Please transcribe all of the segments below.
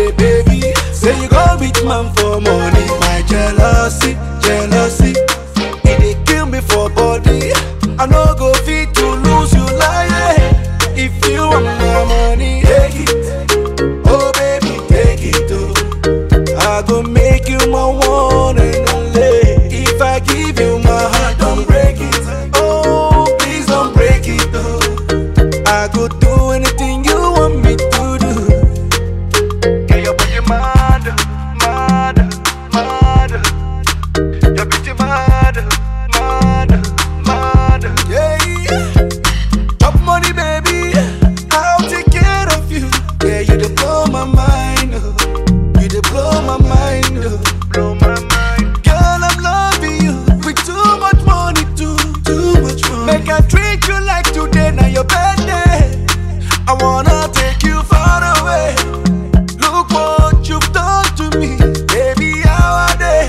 say, baby, say you go beat man for money. My jealousy, jealousy, it dey kill me for body. I no go fit to lose you like if you want my money, take it. Oh baby, take it, oh. I go make you my one and only. If I give you my heart, don't break it. Oh, please don't break it, oh. I go do anything you want me to do. Get your body mad, mad, mad. Your body mad, mad, mad. Yeah. Top money, baby, I'll take care of you. Yeah, you dey blow my mind, oh. You dey blow my mind, oh. Blow my mind. Girl, I'm loving you with too much money, too much money. Make I treat you like today, now your birthday. I wanna take you far away. Look what you've done to me, baby. How are they?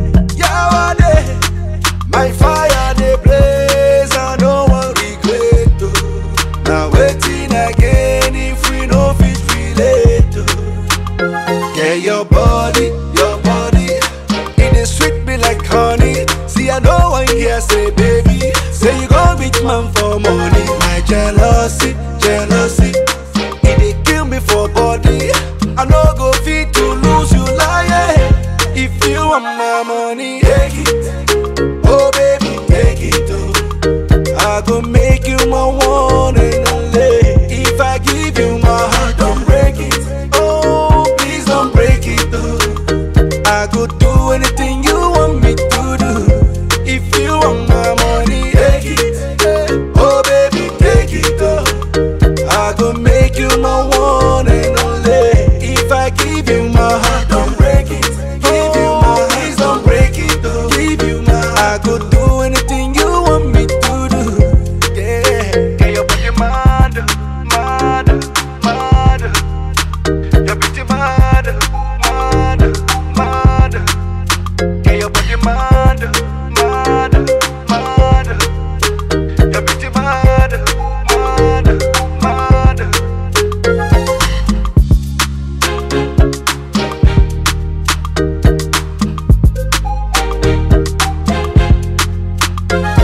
My fire they blaze, I don't want regret. Oh. Now waiting again if we no fit relate. Oh. Yeah, your body, it is sweet me like honey. See, I know one here say, baby, say you go beat man for money. My jealousy, jealousy, it dey kill me for body. I no go fit to lose you like if you want my money, take it. Oh baby, take it, oh. I go make you my one and only. If I give you my heart, don't break it. Oh, please don't break it, oh. I go do anything you want me to do. If you want my money, take it. Oh baby, take it, oh. I go make you my one and only. If I give you my heart, don't break it. Give you my heart, please don't break it, oh. Give you my heart, I go do anything you want me to do. Yeah, get your body mad, mad, mad. Your body mad, mad, mad. Get your body mad, mad, mad. Your body mad, mad, mad.